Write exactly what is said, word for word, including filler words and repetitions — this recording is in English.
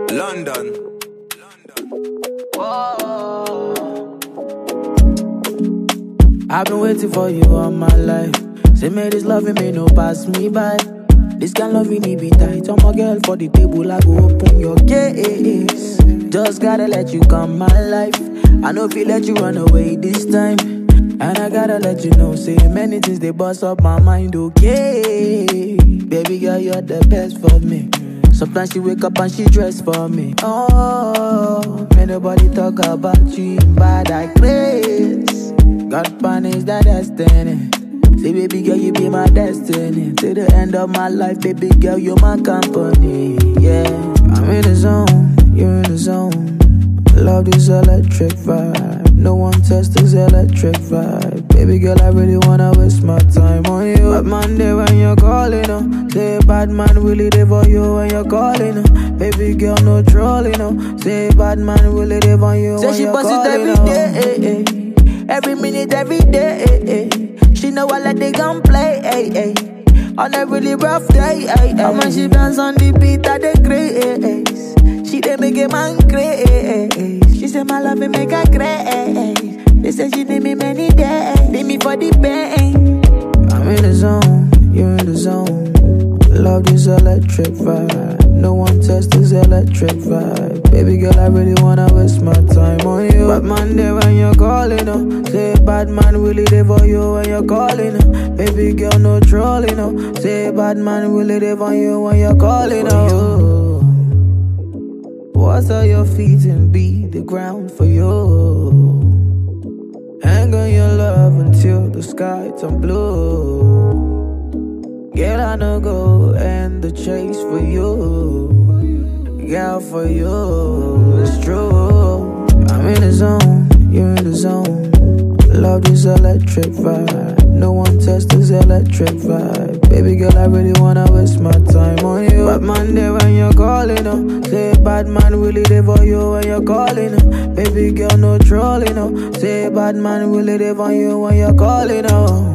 London. I've been waiting for you all my life. Say, may this loving me no pass me by. This kind of loving me be tight. I'm a girl for the table, I go open your gates. Just gotta let you come my life. I know if you let you run away this time. And I gotta let you know, say many things they bust up my mind, okay. Baby girl, you're the best for me. Sometimes she wake up and she dress for me. Oh, may nobody talk about you in bad like grace. God punish that destiny. Say baby girl, you be my destiny. Till the end of my life, baby girl, you're my company. Yeah, I'm in the zone, you're in the zone. Love this electric vibe. No one tests this electric vibe. Baby girl, I really wanna waste my time on you. Bad man there when you're calling, oh. Say bad man really there for you when you're calling, oh. Baby girl, no trolling, oh. Say bad man really there for you when you're calling, oh. Say she bust it every day, eh, eh. Every minute, every day, eh, eh. She know I let the gun play, eh, eh. On a really rough day, eh, eh. And when she dance on the beat, I dey grace. She dey make a man crazy. She say my love will make her crazy. They say she need me many days. Need me for the pain. I'm in the zone, you're in the zone. Love this electric vibe. No one tests this electric vibe. Baby girl, I really wanna waste my time on you. Bad man there when you're calling, oh. Say bad man really there for you when you're calling, oh. Baby girl, no trolling, oh. Say bad man really there for you when you're calling, oh. What's all your feet and beat the ground for you. Hang on your love until the sky turn blue. Girl, I know go end the chase for you. Girl, for you, it's true. I'm in the zone, you're in the zone. Love this electric vibe. No one tests this electric vibe. Baby girl, I really wanna waste my time on you. Bad man there when you're calling, oh. Say bad man really there for you when you're calling, oh. Baby girl, no trolling, oh. Say bad man really there for you when you're calling, oh.